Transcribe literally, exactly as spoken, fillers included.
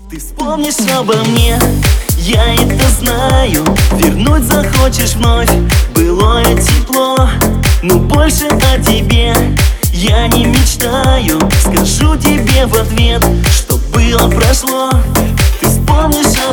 Ты вспомнишь обо мне, я это знаю. Вернуть захочешь вновь былое тепло. Но больше о тебе я не мечтаю. Скажу тебе в ответ, что было прошло. Ты вспомнишь